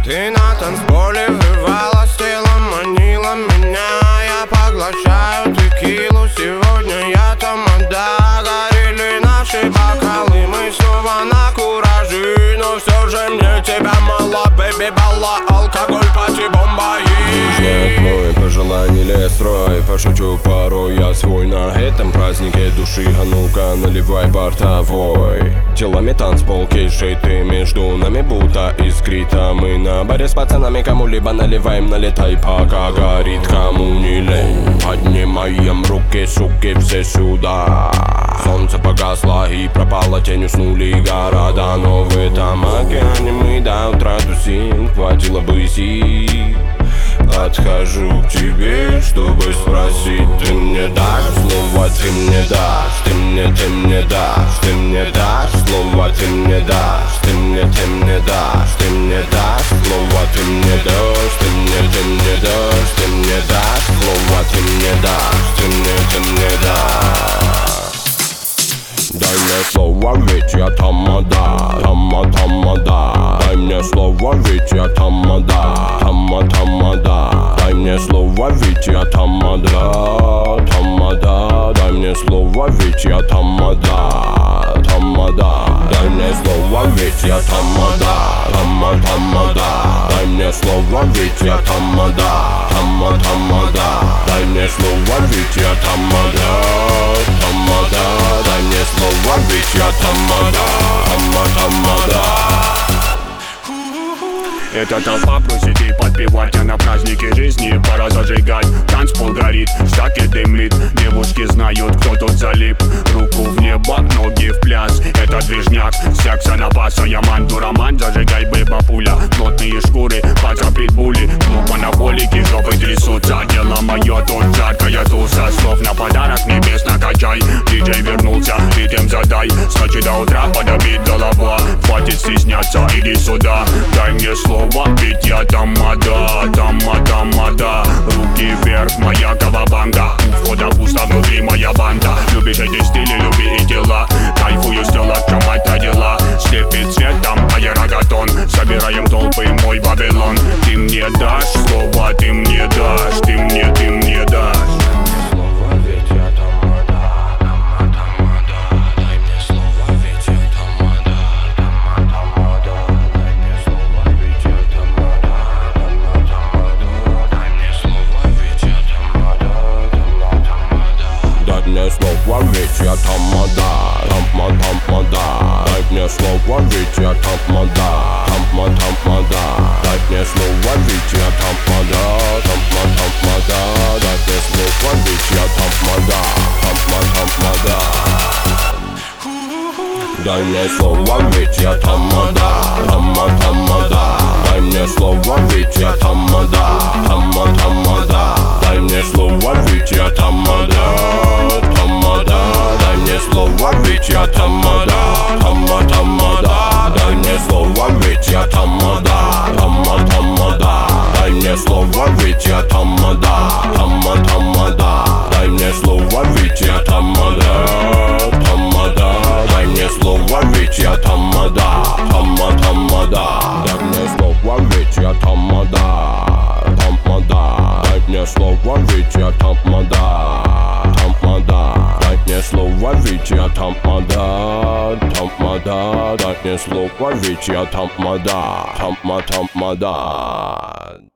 Ты на танцполе врывалась, телом манила меня. Я поглощаю текилу, сегодня я тамада. Горели наши бокалы, мы снова на кураже. Но все же мне тебя мало, бэби, балла, алкоголь, пати, бомба. Знает мой пожелание строй, пошучу порой я свой на этом празднике души. А ну-ка наливай бортовой. Телами танцпол, кейшей ты между нами будто искрита. Мы на баре с пацанами, кому-либо наливаем, налетай, пока горит, кому не лень. Поднимаем руки, суки, все сюда. Солнце погасло и пропало, тень, уснули города. Но в этом океане мы до утра тусим, хватило бы сил. Подхожу к тебе, чтобы спросить: ты мне дашь слово, ты мне дашь, ты мне дашь, ты мне дашь слово, ты мне дашь, ты мне дашь, ты мне дашь слово, ты мне дашь, ты мне дашь, ты мне дашь слово, ты мне дашь, ты мне дашь. Дай мне слово, ведь я тамада, тамада. Дай мне слово, ведь я тамада, тамада. Дай мне слово, ведь я тамада, тамада. Дай мне слово, ведь я тамада, тамада. Дай мне слово, ведь я тамада, тамада. Дай мне слово, ведь я тамада, тамада. Дай мне слово, ведь я тамада, тамада. Дай мне слово, ведь я тамада, тамада. Эта толпа просит и подпевать, а на празднике жизни пора зажигать. Танцпол горит, штаки дымлит, девушки знают, кто тут залип. Руку в небо, ноги в пляс, это движняк, секса напаса. Я манду роман, зажигай, бэба пуля. Плотные шкуры, паца притбули, клуб анаболики, жопы трясутся. Дело мое, тут жаркая туса, слов на подарок небес накачай. Диджей вернулся, ритм задай, скачи до утра, подобит голова. Хватит стесняться, иди сюда, дай мне слово. Ведь я тамада, тамада. Руки вверх, моя кавабанга. У входа пусто, внутри моя банда. Любишь эти стили, люби и дела. Кайфую с тела, в чем это дела. Слепит цветом аэрогатон. Собираем толпы, мой Вавилон. Ты мне дашь слово, ты мне дашь, ты мне дашь. Мне слово, ведь я тамада, тамада. Дай мне слово, ведь я тамада, тамада. Дай мне слово, ведь я тамада, тамада. Дай мне слово, ведь я тамада, тамада. Дай мне слово, ведь я тамада, тамада. Дай мне слово, ведь я тамада, тамада. Дай мне слово, ведь я тамада, тамада. Дай мне слово, ведь я тамада, тамада. Дай мне слово, ведь я тамада, тамада. Дай мне слово, ведь я тамада, тамада. Дай мне слово, ведь я тамада, тамада. Дай мне слово, ведь я тамада, тамада. Дай мне слово, ведь я тамада, тамада. Дай мне слово, ведь я тамада, тамада. Дай мне слово, ведь я тамада, тамада. Дай мне слово, ведь я тамада, тамада.